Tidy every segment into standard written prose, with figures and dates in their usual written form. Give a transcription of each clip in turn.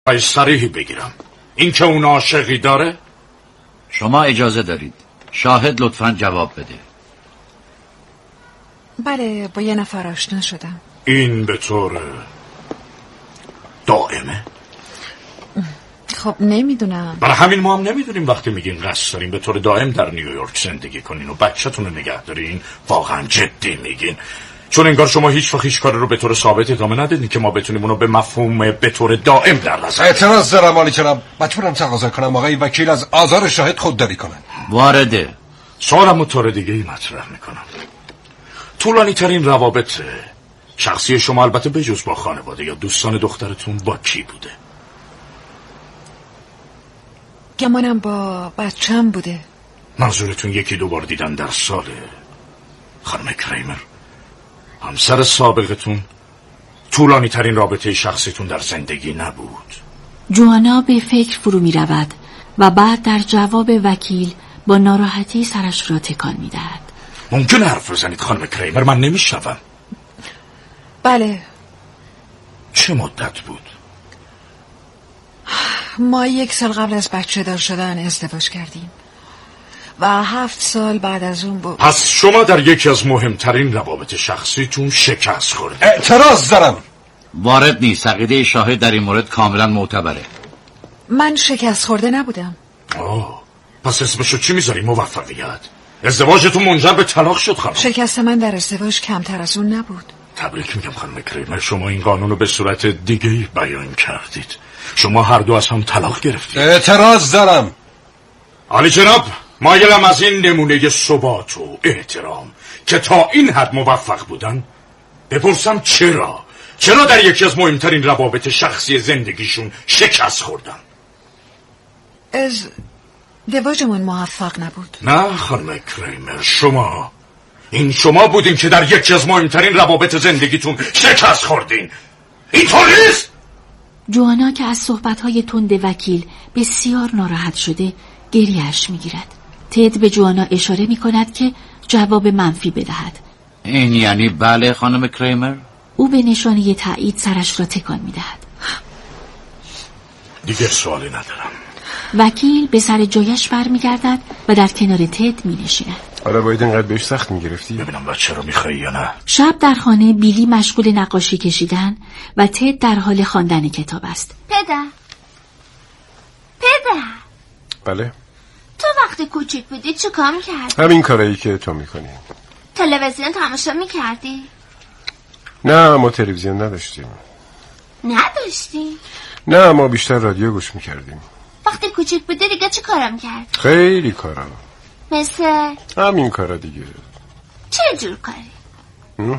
صریحی بگیرم. این که اون عاشقی داره؟ شما اجازه دارید. شاهد لطفاً جواب بده. بله، با یه نفر آشنا شدم. این به طور دائمه؟ خب نمیدونم. برای همین ما هم نمیدونیم. وقتی میگین قصد دارین به طور دائم در نیویورک زندگی کنین و بچه‌تون رو نگه دارین، واقعا جدی میگین؟ چون انگار شما هیچ وقت هیچ کار رو به طور ثابت ادامه ندادین که ما بتونیم اونو به مفهوم به طور دائم در نظر. اعتراض دارم عالی جناب. مجبورم تقاضا کنم آقای وکیل از آزار شاهد خودداری کنن. وارده. سوالمو طور دیگه ای مطرح میکنم. طولانی ترین روابط شخصی شما، البته بجز با خانواده یا دوستان دخترتون، با کی بوده؟ گمانم با بچه‌م بوده. منظورتون یکی دو بار دیدن در ساله؟ خانم کریمر، همسر سابقتون طولانی ترین رابطه شخصیتون در زندگی نبود؟ جوانا به فکر فرو می رود و بعد در جواب وکیل با ناراحتی سرش را تکان می دهد. ممکن حرف بزنید خانم کریمر؟ من نمیشنوم. بله. چه مدت بود؟ ما 1 سال قبل از بچه دار شدن ازدواج کردیم و 7 سال بعد از اون بود. پس شما در یکی از مهمترین روابط شخصیتون شکست خورد. اعتراض دارم. وارد نیست. عقیده شاهد در این مورد کاملا معتبره. من شکست خورده نبودم. پس اسمشو چی میذاری؟ موفقیت؟ ازدواجتون منجر به طلاق شد خانم. شکست من در ازدواج کمتر از اون نبود. تبریک میگم خانم کریمر، شما این قانون رو به صورت دیگه‌ای بیان کردید. شما هر دو از هم طلاق گرفتید. اعتراض دارم. عالی جناب، مایلم از این نمونه ثبات و احترام که تا این حد موفق بودن بپرسم چرا در یکی از مهمترین روابط شخصی زندگیشون شکست خوردن؟ ازدواجمون موفق نبود. نه خانم کریمر، شما بودین که در یکی از مهمترین روابط زندگیتون شکست خوردین. اینطور نیست؟ جوانا که از صحبت‌های تند وکیل بسیار ناراحت شده گریه‌اش می‌گیرد. تد به جوانا اشاره می‌کند که جواب منفی بدهد. این یعنی بله خانم کریمر؟ او به نشانه تایید سرش را تکان می‌دهد. دیگه سوالی ندارم. وکیل به سر جایش برمیگردد و در کنار تد می‌نشیند. آره باید اینقدر بهش سخت می‌گرفتی. ببینم بچه رو می‌خوای یا نه. شب در خانه بیلی مشغول نقاشی کشیدن و تد در حال خواندن کتاب است. پدر بله. تو وقتی کوچیک بودی چه کار می‌کردی؟ همین کارایی که تو می‌کنی. تلویزیون تماشا می‌کردی؟ نه ما تلویزیون نداشتیم. نداشتی؟ نه ما بیشتر رادیو گوش می‌کردیم. وقتی کوچیک بودی دیگه چه کارم کردی؟ خیلی کارا. مثل همین کارا دیگه. چه جور کاری؟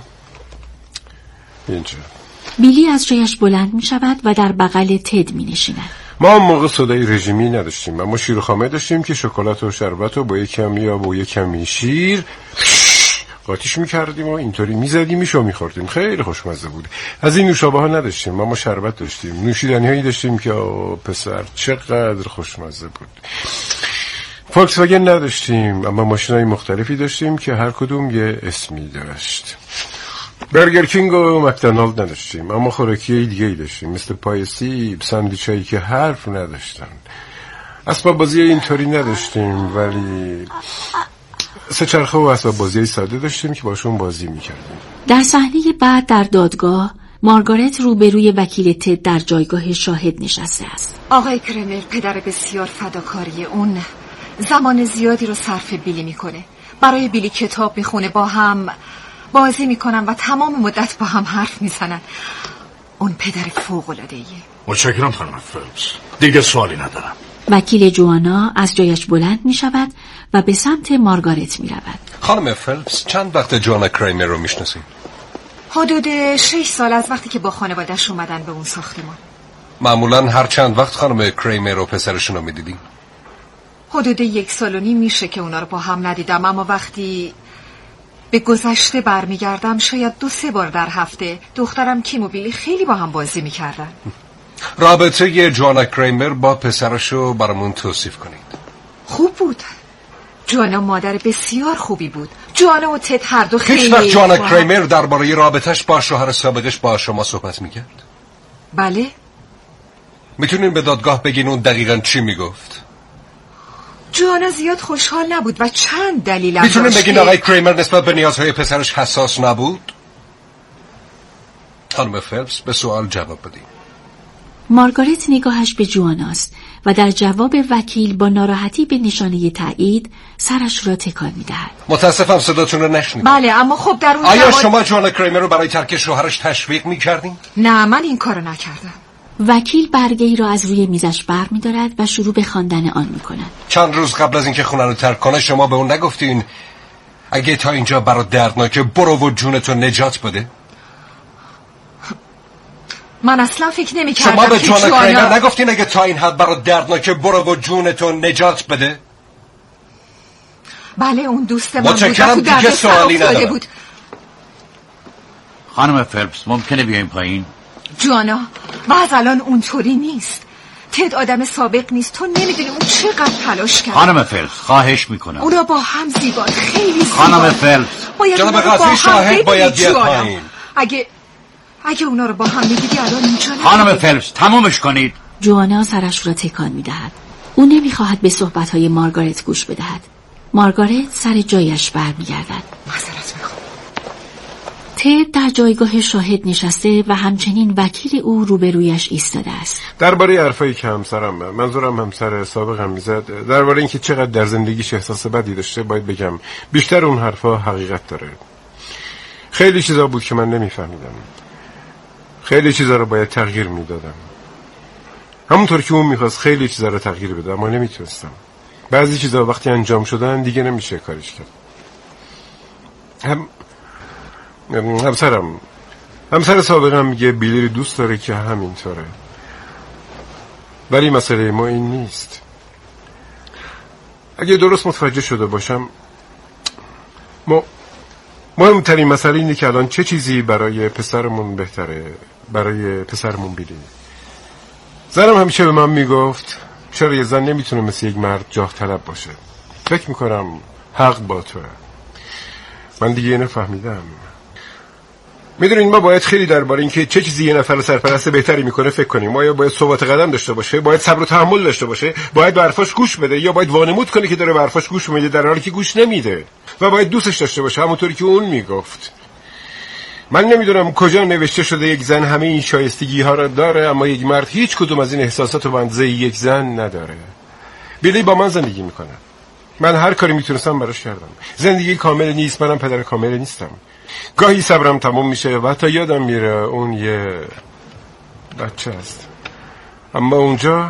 اینجا. بیلی از جایش بلند می شود و در بغل تد می نشیند. ما هم موقع سودای رژیمی نداشتیم، اما شیر و خامه داشتیم که شکلات و شربت و با یک کمی آب و یک کمی شیر قاطیش میکردیم و اینطوری میزدیمش و میخوردیم. خیلی خوشمزه بود. از این نوشابه ها نداشتیم، اما شربت داشتیم. نوشیدنی هایی داشتیم که پسر چقدر خوشمزه بود. فولکس واگن نداشتیم، اما ماشینای مختلفی داشتیم که هر کدوم یه اسمی داشت. برگر کینگ و مکدونالد نداشتیم، اما خوراکی دیگه‌ای داشتیم، مثل پای سیب، ساندویچایی که حرف نداشتن. اسباب بازی اینطوری نداشتیم، ولی سه‌چرخه و اسباب بازی ساده داشتیم که باشون بازی می‌کردیم. در صحنه بعد در دادگاه مارگارت روبروی وکیل تد در جایگاه شاهد نشسته است. آقای کریمر پدر بسیار فداکاری اون زمان زیادی رو صرف بیلی میکنه. برای بیلی کتاب میخونه، با هم بازی میکنن و تمام مدت با هم حرف میزنن. اون پدر فوق‌العاده‌ایه. متشکرم خانم فلپس، دیگه سوالی ندارم. وکیل جوانا از جایش بلند می شود و به سمت مارگارت می رود. خانم فلپس چند وقت جوانا کریمر رو میشناسید؟ حدود 6 سال از وقتی که با خانواده‌اش اومدن به اون ساختمان. معمولا هر چند وقت خانم کریمر و پسرشون رو میدیدین؟ حدود 1.5 سال میشه که اونا رو با هم ندیدم، اما وقتی به گذشته برمیگردم شاید 2-3 بار در هفته دخترم کیم و بیلی خیلی با هم بازی میکردن. رابطه جوانا کریمر با پسرشو برامون توصیف کنید. خوب بود. جوانا مادر بسیار خوبی بود. جوانا و تد هر دو خیلی... هیچ وقت جوانا کریمر درباره رابطش با شوهر سابقش با شما صحبت میکرد؟ بله. میتونین به دادگاه بگین اون دقیقاً چی میگفت؟ جوانا زیاد خوشحال نبود و چند دلیل هم میتونین داشت بگین آقای کریمر نسبت به نیازهای پسرش حساس نبود؟ خانم فلپس به سوال جواب بدین. مارگارت نگاهش به جواناست و در جواب وکیل با ناراحتی به نشانه تایید سرش را تکان می‌دهد. متاسفم صداتون رو نشنیدم. بله اما خب در اون آیا شما جوانا کریمر رو برای ترک شوهرش تشویق می‌کردین؟ نه، من این کارو نکردم. وکیل برگه‌ای را از روی میزش برمی‌دارد و شروع به خواندن آن می‌کند. چند روز قبل از اینکه خونه رو ترک کنه شما به اون نگفتین اگه تا اینجا برات دردناکه برو و جونتو نجات بده؟ من اصلا فکر نمی‌کردم شما به که جوانا کریمر نگفتین اگه تا این حد برات دردناکه برو و جونتو نجات بده؟ بله اون دوست من بود. متشکرم، دیگه سوالی ندارم. بود. خانم فلپس ممکنه بیایم پایین؟ جوانا باز الان اونطوری نیست. تد آدم سابق نیست. تو نمیدونی اون چقدر تلاش کرد. خانم فلپس خواهش میکنم. اونا با هم زیبا، خیلی زیبا. خانم فلپس جناب قاضی شاهد باید بیاد پایین. اگه اونا رو با هم میدیدی الان اینجا نبودی. خانم فلپس تمامش کنید. جوانا سرش را تکان می‌دهد. او نمی‌خواهد به صحبت‌های مارگارت گوش بدهد. مارگارت سر جایش برمیگردد. معذرت می‌خوام. تد در جایگاه شاهد نشسته و همچنین وکیل او روبرویش ایستاده است. درباره حرفایی که منظورم همسر سابقم میزد، درباره اینکه چقدر در زندگیش احساس بدی داشته، باید بگم بیشتر اون حرفا حقیقت داره. خیلی چیزا بود که من نمیفهمیدم. خیلی چیزا رو باید تغییر میدادم. همونطور که اون میخواست خیلی چیزا رو تغییر بده، اما نمیتونستم. بعضی چیزا وقتی انجام شدن دیگه نمیشه کارش کرد. همسر سابقم میگه بیلی دوست داره که همینطوره، ولی مسئله ما این نیست. اگه درست متوجه شده باشم، مهمترین مسئله اینه که الان چه چیزی برای پسرمون بهتره، برای پسرمون بیلی. زنم همیشه به من میگفت چرا یه زن نمیتونه مثل یک مرد جاه طلب باشه. فکر میکنم حق با توه. من دیگه اینو فهمیدم. میدونین ما باید خیلی درباره اینکه چه چیزی یه نفر سرپرست بهتری میکنه فکر کنیم. آیا باید ثبات قدم داشته باشه، باید صبر و تحمل داشته باشه، باید به حرفاش گوش بده، یا باید وانمود کنه که داره به حرفاش گوش میده در حالی که گوش نمیده، و باید دوستش داشته باشه همونطوری که اون میگفت. من نمیدونم کجا نوشته شده یک زن همه این شایستگی ها رو داره اما یک مرد هیچ کدوم از این احساسات رو به اندازه یک زن نداره. بیلی با من زندگی میکنه. من هر کاری میتونستم براش کردم. زندگی کامل نیست، منم پدر کامل نیستم. گاهی صبرم تموم میشه و حتی یادم میره اون یه بچه است. اما اونجا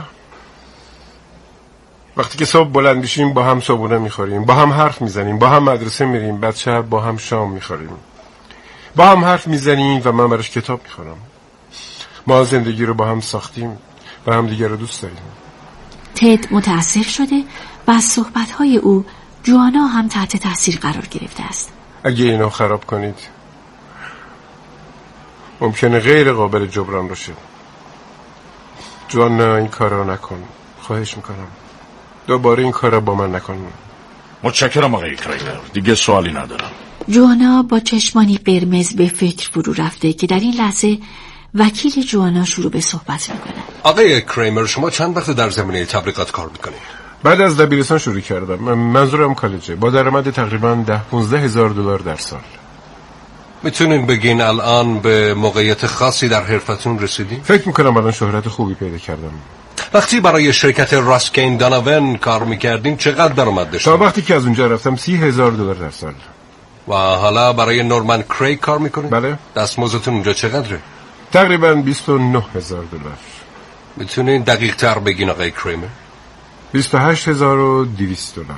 وقتی که صبح بلند میشیم با هم صبحونه میخوریم، با هم حرف میزنیم، با هم مدرسه میریم، بعد شب با هم شام میخوریم، با هم حرف میزنیم و من براش کتاب میخونم. ما زندگی رو با هم ساختیم و هم دیگر رو دوست داریم. تد متأثر شده و از صحبت‌های او جوانا هم تحت تاثیر قرار گرفته است. اگه اینو خراب کنید ممکنه غیر قابل جبران باشه. جوانا این کارو نکن، خواهش میکنم. دوباره این کارو با من نکن. متشکرم آقای کریمر، دیگه سوالی ندارم. جوانا با چشمانی قرمز به فکر فرو رفته که در این لحظه وکیل جوانا شروع به صحبت میکنه. آقای کریمر شما چند وقت در زمینه تبلیغات کار میکنید؟ بعد از دبیرستان شروع کردم. منظورم کالجه، با درآمد تقریبا 10-15 هزار دلار در سال. میتونین بگین الان به موقعیت خاصی در حرفتون رسیدین؟ فکر میکنم الان شهرت خوبی پیدا کردم. وقتی برای شرکت راسکین داناون کار میکردین چقدر درآمد داشتین؟ تا وقتی که از اونجا رفتم 30,000 دلار در سال. و حالا برای نورمن کریگ کار میکنین؟ بله. دستمزدتون اونجا چقدره؟ تقریبا 29,000 دلار. میتونین دقیق تر بگین آقای کریمر؟ 28,200 دلار.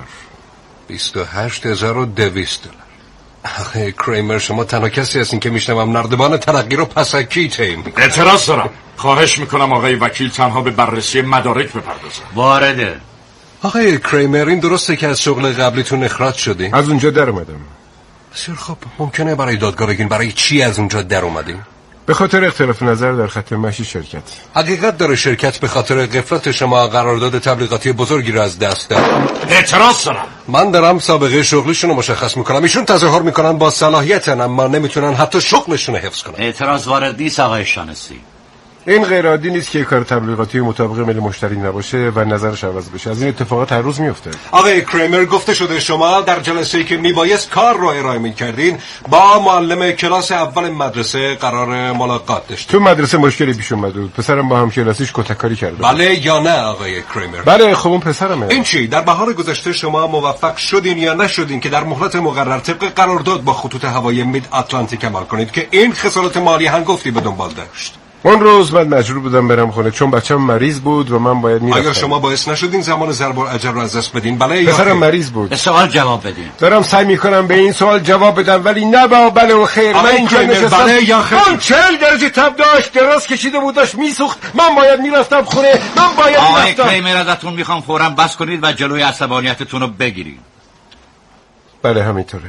28,200 دلار. آقای کریمر شما تنها کسی هستین که میشنوم نردبان ترقی رو پسکی طی میکنه. اعتراض دارم. خواهش میکنم آقای وکیل تنها به بررسی مدارک بپردازه. وارده. آقای کریمر این درسته که از شغل قبلیتون اخراج شدین؟ از اونجا در اومدم. بسیار خب، ممکنه برای دادگاه بگین برای چی از اونجا در اومدین؟ به خاطر اختلاف نظر در خط مشی شرکت. حقیقت داره شرکت به خاطر غفلت شما قرارداد تبلیغاتی بزرگی رو از دست داد. اعتراض دارم. من دارم سابقه شغلشون رو مشخص میکنم. ایشون تظاهر میکنن با صلاحیتن اما نمیتونن حتی شغلشون رو حفظ کنن. اعتراض وارد نیست آقای شانسی. این غیر عادی نیست که کار تبلیغاتی مطابق میل مشتری نباشه و نظرش عوض بشه. از این اتفاقات هر روز میفته. آقای کریمر، گفته شده شما در جلسه‌ای که میبایست کار رو ارائه میکردین با معلم کلاس اول مدرسه قرار ملاقات داشتید. تو مدرسه مشکلی پیش اومده بود. پسرم با هم کلاسیش کتککاری کرده. بله یا نه آقای کریمر؟ بله. خب اون پسرمه. این چی؟ در بهار گذشته شما موفق شدین یا نشدین که در مهلت مقرر طبق قرارداد با خطوط هوایی مید اتلانتیک عمل کنید که این خسارات مالی هنگفتی به دنبال داشت؟ اون روز من مجبور بودم برم خونه چون بچه‌م مریض بود و من باید میرفتم. آیا شما باعث نشدین زمان ضرب الاجر رو از دست بدین؟ بله یا پسرم مریض بود. به سوال جواب بدین. دارم سعی میکنم به این سوال جواب بدم ولی نه با بله و خیر. من اینجا نشستم. بله یا خیر؟ اون 40 درجه تب داشت، دراز کشیده بود، داشت میسوخت. من باید میرفتم خونه. آقای کریمر، ازتون میخوام فوراً بس کنید و جلوی عصبانیتتون رو بگیرید. بله همینطوره.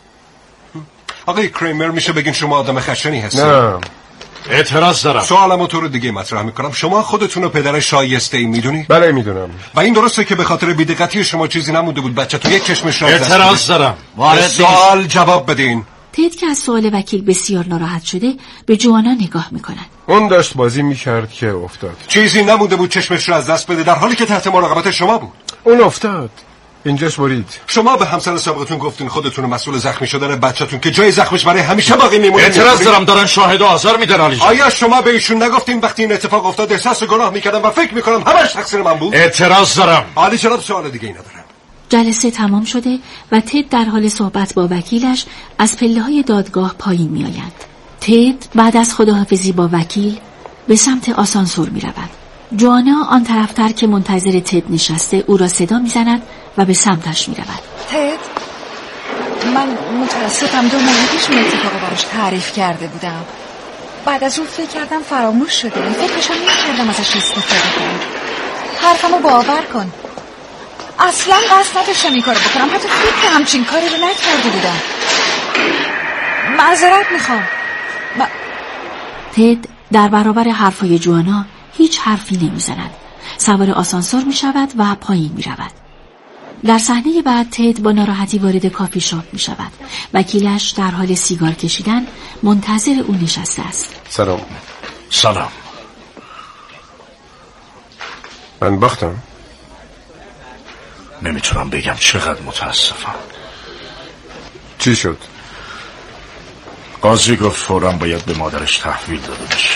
آقای کریمر، میشه بگین شما آدم خشنی هستید؟ نه. اعتراض دارم. سوالمو طور دیگه مطرح میکنم. شما خودتون رو پدر شایسته ای میدونی؟ بله میدونم. و این درسته که به خاطر بی‌دقتی شما چیزی نمونده بود بچه‌تون یک چشمش را اعتراض دارم. وارد سوال جواب بدین. تد که از سوال وکیل بسیار ناراحت شده به جوانا نگاه میکنن. اون داشت بازی میکرد که افتاد. چیزی نمونده بود چشمش را از دست بده در حالی که تحت مراقبت شما بود. اون افتاد. اینجاش برید. شما به همسر سابقتون گفتین خودتون مسئول زخمی شدن بچه‌تون که جای زخمش برای همیشه باقی میمونه. اعتراض دارم. دارن شاهد آزار میدن علی جان. آیا شما به ایشون نگفتین وقتی این اتفاق افتاد احساس گناه میکردم و فکر میکنم همش تقصیر من بود؟ اعتراض دارم. عالی جناب، سوال دیگه ای ندارم. جلسه تمام شده و تد در حال صحبت با وکیلش از پله‌های دادگاه پایین میآیند. تد بعد از خداحافظی با وکیل به سمت آسانسور میرود. جوانا آن طرفتر که منتظر تد نشسته او را صدا میزند و به سمتش میرود. تد، من متاسفم 2 ماه پیش این اتفاق براش تعریف کرده بودم. بعد از اون فکر کردم فراموش شده. فکرشم نمی‌کردم ازش استفاده کنم. حرفمو باور کن. اصلا قصد نداشتم این کارو بکنم. حتی فکر همچین کاری رو نکرده بودم. معذرت میخوام. تد در برابر حرفای جوانا هیچ حرفی نمیزند. سوار آسانسور می شود و پایین می رود. در صحنه بعد تد با ناراحتی وارد کافی شاپ می شود. وکیلش در حال سیگار کشیدن منتظر او نشسته است. سلام. سلام. من باختم. نمیتونم بگم چقدر متاسفم. چی شد؟ قاضی گفت فوراً باید به مادرش تحویل داده بشه.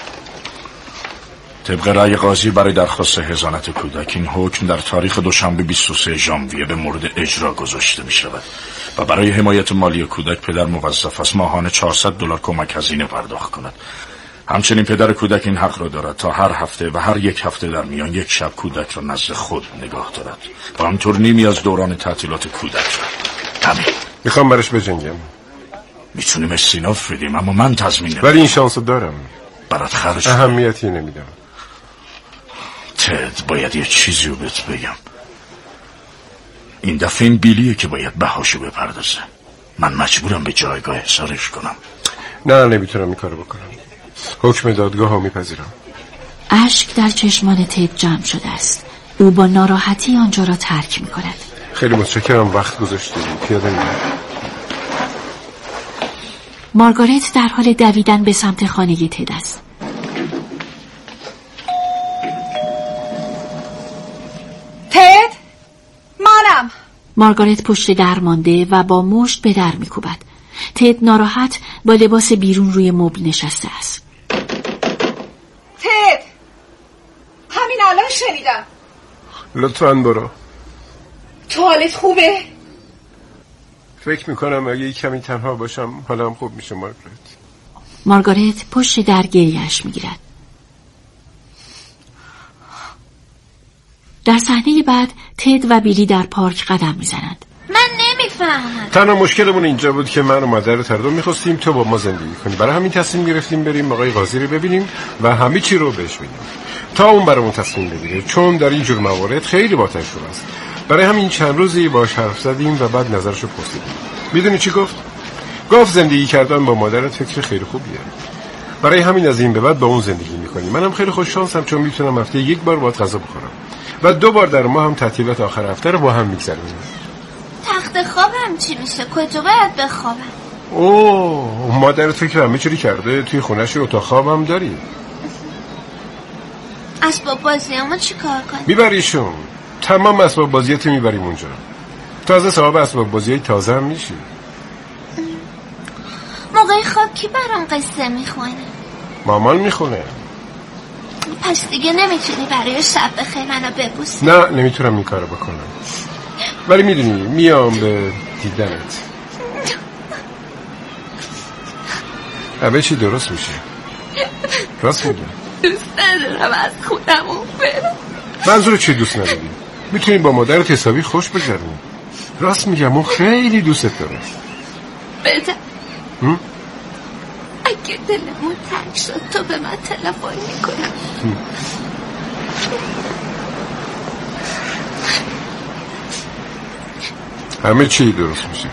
طبق رأی قاضی برای درخواست حضانت کودک این حکم در تاریخ دوشنبه 23 ژانویه به مورد اجرا گذاشته می شود و برای حمایت مالی کودک پدر موظف است ماهانه $400 کمک هزینه پرداخت کند. همچنین پدر کودک این حق را دارد تا هر هفته و هر 1 هفته در میان 1 شب کودک را نزد خود نگاه دارد و همطور نیمی از دوران تعطیلات کودک را. همین. میخوام برش بجنگم. میتونیم استیناف بدیم اما من تضمین نمیدم. ولی این شانس دارم. برات خرج اهمیتی نمیدم. تد، باید یه چیزی رو بهت بگم. این دفعه این بیلیه که باید بهاشو بپردازه. من مجبورم به جایگاه احضارش کنم. نه نمیتونم این کارو بکنم. حکم دادگاه ها میپذیرم. اشک در چشمان تد جمع شده است. او با ناراحتی آنجا را ترک میکند. خیلی متشکرم وقت گذاشتید. پیاده میرم. مارگارت در حال دویدن به سمت خانه تد است. تد، منم. مارگارت پشت در مانده و با مشت به در میکوبد. تد ناراحت با لباس بیرون روی مبل نشسته است. تد، همین الان شنیدم. لطفاً برو. توالت خوبه؟ فکر میکنم اگه کمی تنها باشم حالم خوب میشه. مارگارت پشت در گریه‌اش میگیرد. در صحنه بعد تد و بیلی در پارک قدم میزنند. من نمیفهمم. تنها مشکلمون اینجا بود که من و مادر تردو میخواستیم تو با ما زندگی کنی. برای همین تصمیم گرفتیم بریم آقای قاضی رو ببینیم و همه چی رو بهش بگیم تا اون برامون تصمیم بگیره، چون در این جور موارد خیلی با تجربه است. برای همین چند روزی باهاش حرف زدیم و بعد نظرشو پرسیدیم. میدونی چی گفت؟ گفت زندگی کردن با مادرت فکر خیلی خوبیه. برای همین از این به بعد با اون زندگی میکنیم. منم خیلی خوش شانسم چون میتونم هفته 1 بار باهات غذا بخورم و 2 بار در ماه هم تعطیلات آخر هفته رو با هم میگذرونیم. تخت خوابم چی میشه؟ کجا باید بخوابم؟ اوه، مادرت فکر همه چی کرده. توی خونه‌ش اتاق خوابم داری. اسباب بازیامو چی کار کنیم؟ میبریشون. تمام اسباب بازیات میبریم اونجا. تازه صاحب اسباب بازی تازه هم میشی. موقع خواب کی برام قصه میخونه؟ مامان میخونه. پس دیگه نمیتونی برای شب بخیر منو ببوسی؟ نه نمیتونم این کارو بکنم، ولی میدونی میام به دیدنت. همه چی درست میشه. راست میگم. دوست ندارم از خودمون برم. منظور چی دوست نداری؟ میتونی با مادرت حسابی خوش بگذرونی. راست میگم اون خیلی دوستت داره. بده اگه دلمون تنگ شد تو به من تلفن میکنم. همه چی درست میشه.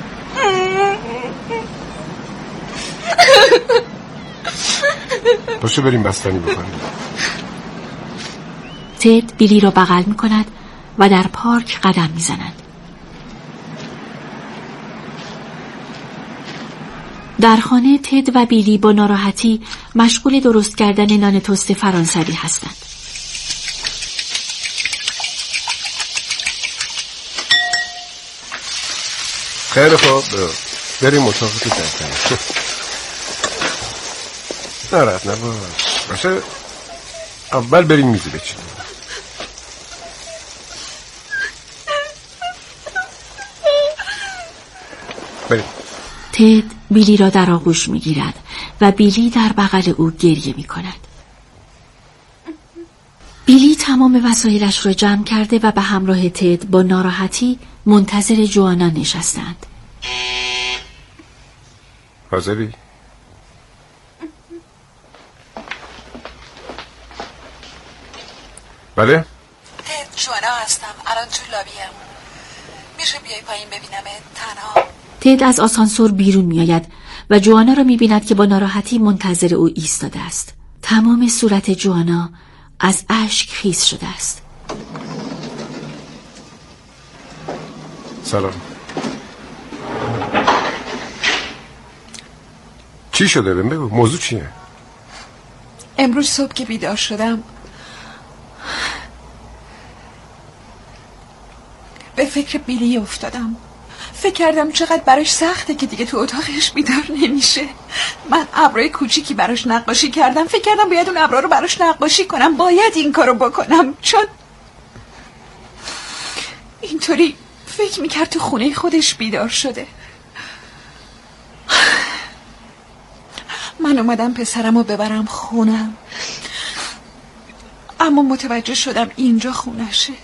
باشه بریم بستنی بکنیم. تد بیلی را بغل می کند و در پارک قدم می زند. در خانه تد و بیلی با ناراحتی مشغول درست کردن نان تست فرانسوی هستند. خیلی خوب بریم اتاقتو ترک کنیم. ناراحت نباش. باشه اول بریم میزی بچینیم. بریم. تد بیلی را در آغوش می گیرد و بیلی در بغل او گریه می کند. بیلی تمام وسایلش را جمع کرده و به همراه تد با ناراحتی منتظر جوانا نشستند. حاضری؟ بله؟ تد جوانا هستم، الان تو لابیم. میشه بیای پایین ببینمت تنها؟ تد از آسانسور بیرون می آید و جوانا را می بیند که با ناراحتی منتظر او ایستاده است. تمام صورت جوانا از اشک خیس شده است. سلام. چی شده؟ بهم بگو موضوع چیه؟ امروز صبح که بیدار شدم به فکر بیلی افتادم. فکر کردم چقدر براش سخته که دیگه تو اتاقش بیدار نمیشه. من ابرای کوچیکی براش نقاشی کردم. فکر کردم باید اون ابرا رو براش نقاشی کنم. باید این کارو بکنم چون اینطوری فکر میکرد تو خونه خودش بیدار شده. من اومدم پسرمو ببرم خونم، اما متوجه شدم اینجا خونشه.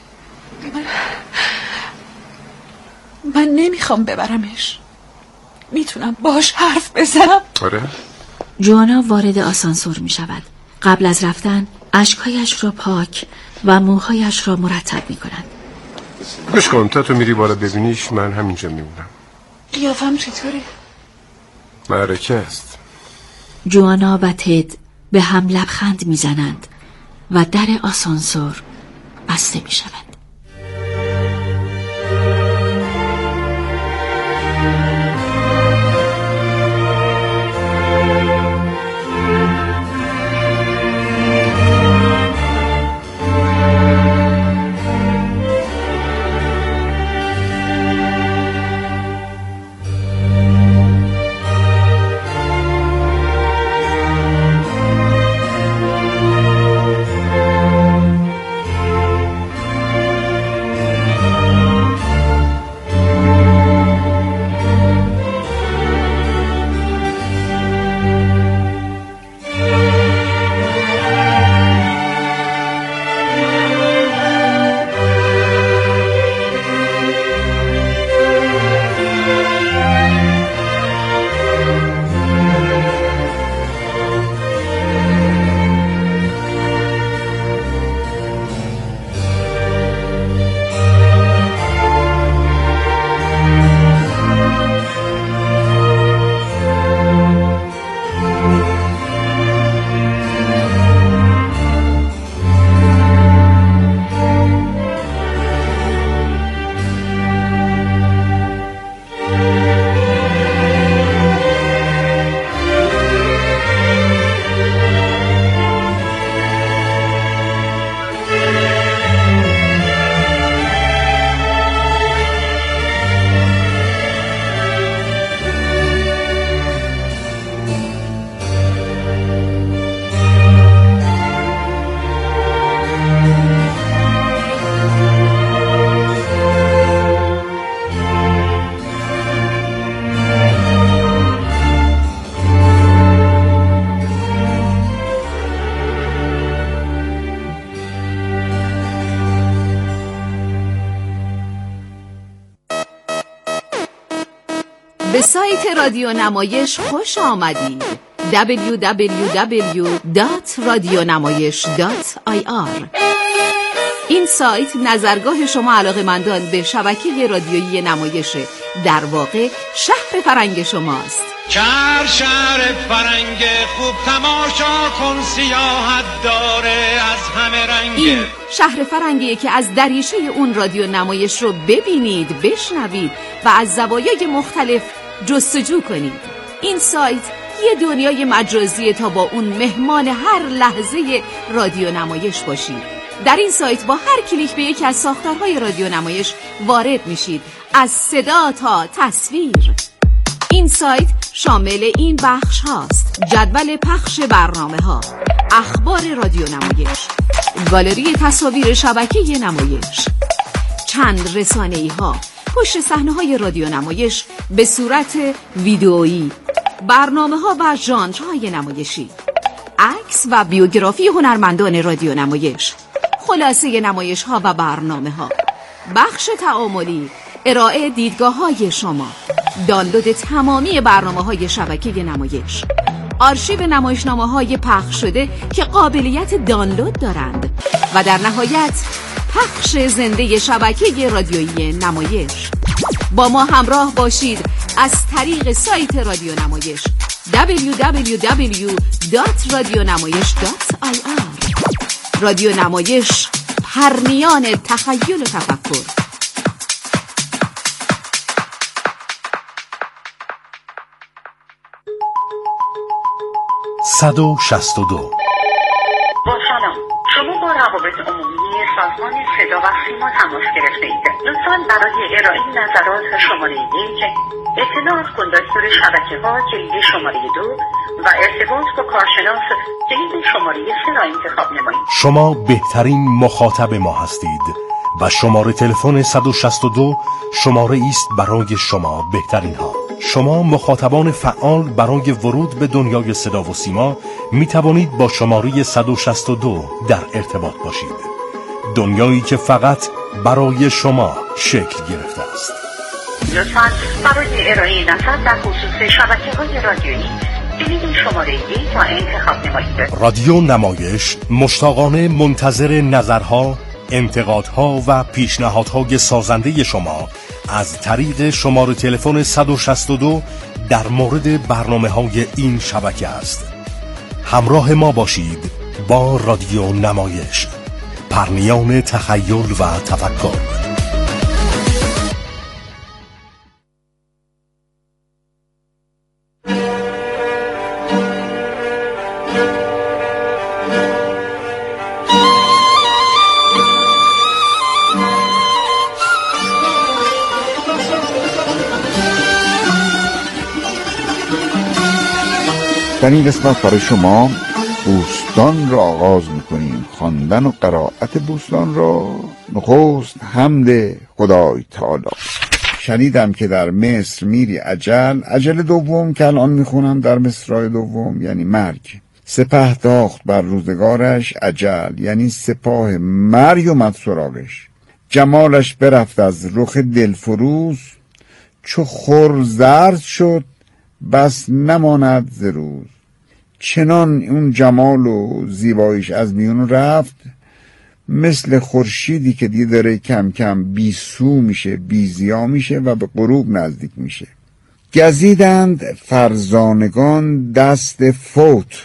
من نمیخوام ببرمش. میتونم باش حرف بزنم؟ آره. جوانا وارد آسانسور می شود. قبل از رفتن اشکهایش را پاک و موهایش را مرتب می کند. گوش کن تا تو میری بالا ببینیش من همینجا میمونم. قیافم چطوره؟ معرکه است. جوانا و تد به هم لبخند می زنند و در آسانسور بسته می شود. به سایت رادیو نمایش خوش آمدید. www.radionamayish.ir. این سایت نظرگاه شما علاقه‌مندان به شبکه رادیویی نمایش، در واقع شهر فرنگ شماست. شهر فرنگ خوب تماشا کن، سیاحت داره از همه رنگ. این شهر فرنگیه که از دریچه اون رادیو نمایش رو ببینید، بشنوید و از زوایای مختلف جستجو کنید. این سایت یه دنیای مجازیه تا با اون مهمان هر لحظه رادیو نمایش باشید. در این سایت با هر کلیک به یکی از ساختارهای رادیو نمایش وارد میشید، از صدا تا تصویر. این سایت شامل این بخش هاست: جدول پخش برنامه ها، اخبار رادیو نمایش، گالری تصاویر شبکه نمایش، چند رسانه‌ای ها، پشت صحنه های رادیو نمایش به صورت ویدئویی، برنامه ها و ژانرهای نمایشی، عکس و بیوگرافی هنرمندان رادیو نمایش، خلاصه نمایش ها و برنامه ها، بخش تعاملی، ارائه دیدگاه های شما، دانلود تمامی برنامه های شبکه نمایش، آرشیو نمایشنامه های پخش شده که قابلیت دانلود دارند و در نهایت پخش زنده شبکه رادیویی نمایش. با ما همراه باشید از طریق سایت رادیو نمایش www.radionamayish.ir. رادیو نمایش، پرنیان تخیل و تفکر. با سلام، شما با روابط عمومی سازمان صدا و سیما تماس گرفته اید. لطفاً برای ارائه نظرات شماره 1 اطلاع از کندکتور شبکه‌ها کلید شماره 2 و ارتباط با کارشناس کلید شماره 3 را انتخاب نمایید. شما بهترین مخاطب ما هستید و شماره تلفن 162 شماره است برای شما بهترین ها. شما مخاطبان فعال برای ورود به دنیای صدا و سیما می توانید با شماره 162 در ارتباط باشید. دنیایی که فقط برای شما شکل گرفته است. لطفاً برای ارائه نظر در خصوص شبکه‌های رادیویی کلید شماره 1 را انتخاب نمایید. رادیو نمایش مشتاقانه منتظر نظرها، انتقادها و پیشنهادهای سازنده شما از طریق شماره تلفن 162 در مورد برنامه‌های این شبکه است. همراه ما باشید با رادیو نمایش، پرنیان تخیل و تفکر. در این قسمت برای شما بوستان را آغاز میکنیم. خواندن و قرائت بوستان را نخست حمد خدای تعالی. شنیدم که در مصر میری عجل دوم که الان میخونم در مصرای دوم یعنی مرگ. سپه داخت بر روزگارش عجل، یعنی سپاه مرگ اومد سراغش. جمالش برفت از رخ دلفروز، چو خور زرد شد بس نماند ز روز. چنان اون جمال و زیباییش از میون رفت، مثل خورشیدی که دیگه داره کم کم بی سو میشه، بی ضیا میشه و به غروب نزدیک میشه. گزیدند فرزانگان دست فوت،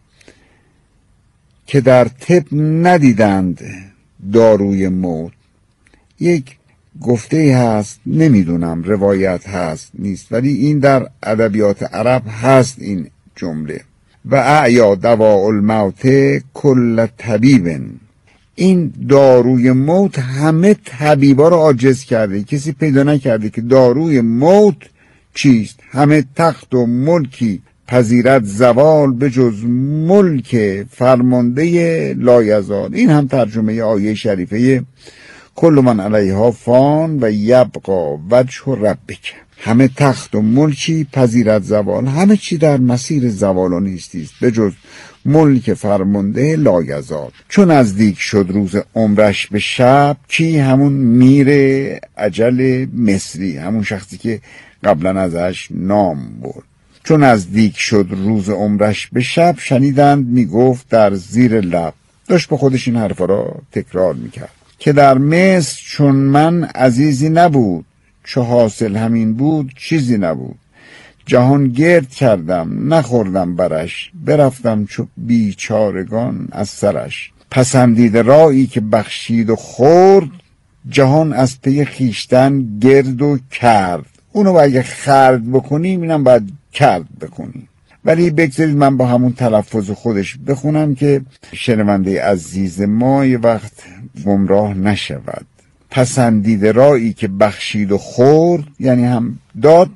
که در طب ندیدند داروی موت. یک گفته هست، نمیدونم روایت هست نیست، ولی این در ادبیات عرب هست این جمله: و اعیا دواء الموت کل طبیب. این داروی موت همه طبیبا رو عاجز کرده، کسی پیدا نکرده که داروی موت چیست. همه تخت و ملکی پذیرت زوال، به جز ملک فرمانده لایزال. این هم ترجمه آیه شریفه کل من علیها فان و یبقا وجه ربک. همه تخت و ملکی پذیرت زوال، همه چی در مسیر زوال و نیستی است به جز ملک فرمانده لایزال. چون نزدیک شد روز عمرش به شب، کی؟ همون میر اجل مصری، همون شخصی که قبلا ازش نام برد. چون نزدیک شد روز عمرش به شب، شنیدند میگفت در زیر لب، داشت با خودش این حرفا را تکرار میکرد که در مصر چون من عزیزی نبود، چو حاصل همین بود چیزی نبود. جهان گرد کردم نخوردم برش، برفتم چو بیچارگان از سرش. پسندیده رایی که بخشید و خورد، جهان از پی خیشتن گرد و کرد. اونو اگه خرد بکنیم اینم باید کرد بکنیم. ولی بگذارید من با همون تلفظ خودش بخونم که شنونده عزیز ما یه وقت گمراه نشود. پسندیده رایی که بخشید و خورد، یعنی هم داد،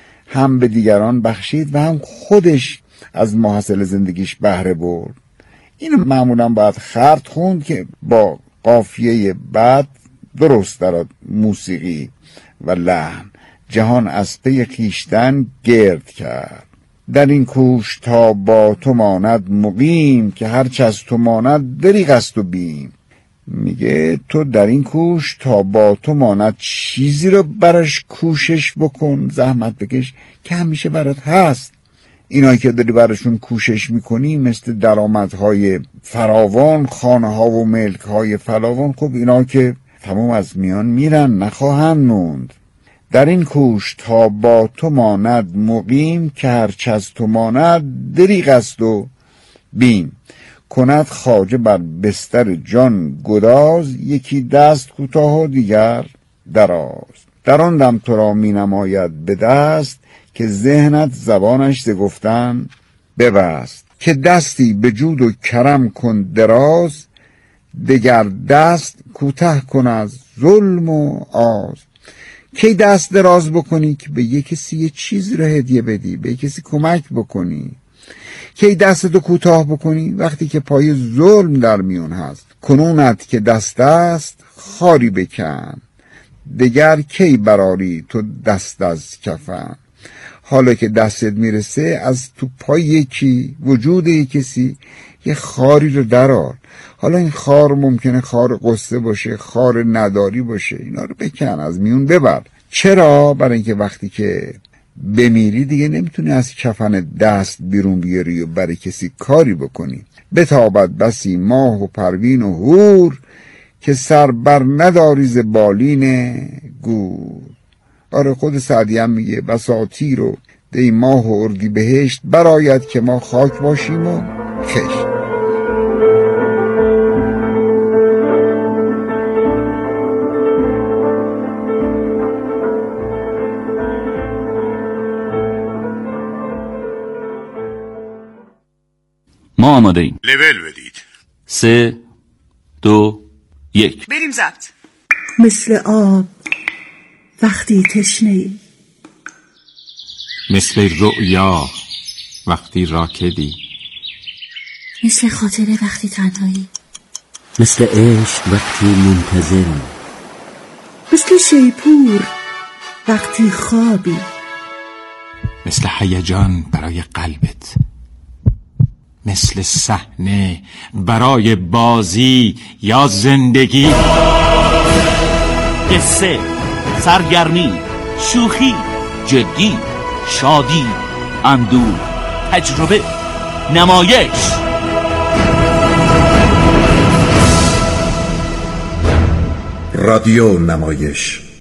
هم به دیگران بخشید و هم خودش از محصل زندگیش بهره برد. اینو معمولا باید خرد خوند که با قافیه بعد درست در موسیقی و لحن. جهان از پی خویشتن گرد کرد، در این کوش تا با تو ماند مقیم، که هرچه از تو ماند دریغ است و بیم. میگه تو در این کوش تا با تو ماند چیزی رو براش کوشش بکن، زحمت بکش که همیشه برات هست. اینایی که داری براشون کوشش میکنی مثل درآمدهای فراوان، خانه ها و ملک های فراوان، خب اینا که تمام از میان میرن، نخواهند موند. در این کوش تا با تو ماند مقیم، که هرچه از تو ماند دریغ است و بیم. کند خواجه بر بستر جان گداز، یکی دست کوتاه و دیگر دراز. در آن دم تو را می نماید به دست، که ذهنت زبانش ز گفتن ببست. که دستی به جود و کرم کن دراز، دگر دست کوته کن از ظلم و آز. کی دست دراز بکنی که به یک کسی یه چیزی رو هدیه بدی، به یک کسی کمک بکنی. کی دستتو کوتاه بکنی وقتی که پای ظلم در میون هست. کنونت که دست است خاری بکن، دگر کی براری تو دست از کفن. حالا که دستت میرسه از تو پای یکی، وجود یک کسی، یه خاری رو درار. حالا این خار ممکنه خار قصه باشه، خار نداری باشه، اینا رو بکن، از میون ببر. چرا؟ برای اینکه وقتی که بمیری دیگه نمیتونی از کفن دست بیرون بیاری و برای کسی کاری بکنی. بتابد بسی ماه و پروین و هور، که سر بر نداری ز بالین گور. آره خود سعدی هم میگه بساطیر و دی ماه و اردی بهشت، براید که ما خاک باشیم و خشت. ما آماده ایم. لول بدید. 3 2 1 بریم ضبط. مثل آب وقتی تشنه‌ای، مثل رؤیا وقتی راکدی، مثل خاطره وقتی تنهایی، مثل عشق وقتی منتظری، مثل شیپور وقتی خوابی، مثل هیجان برای قلبت، مثل صحنه برای بازی یا زندگی. قصه، سرگرمی، شوخی، جدی، شادی، اندوه، تجربه، نمایش. رادیو نمایش